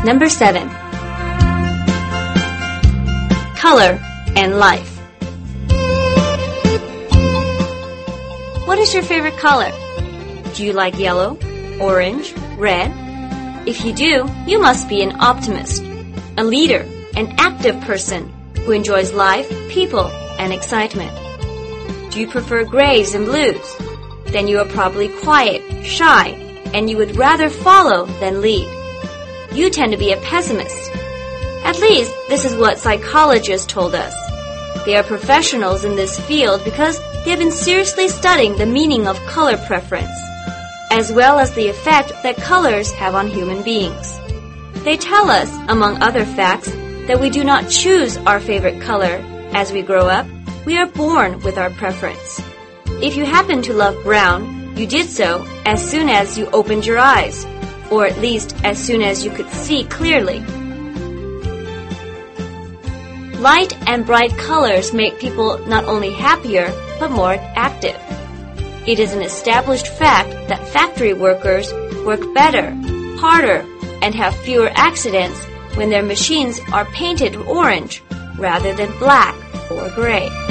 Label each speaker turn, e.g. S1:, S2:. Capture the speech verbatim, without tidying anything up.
S1: Number seven. Color and life. What is your favorite color? Do you like yellow, orange, red? If you do, you must be an optimist, a leader, an active person who enjoys life, people, and excitement. Do you prefer grays and blues? Then you are probably quiet, shy, and you would rather follow than lead. You tend to be a pessimist. At least, this is what psychologists told us. They are professionals in this field because they have been seriously studying the meaning of color preference, as well as the effect that colors have on human beings. They tell us, among other facts, that we do not choose our favorite color as we grow up. We are born with our preference. If you happen to love brown, you did so as soon as you opened your eyes, or at least as soon as you could see clearly. Light and bright colors make people not only happier, but more active. It is an established fact that factory workers work better, harder, and have fewer accidents when their machines are painted orange rather than black or gray.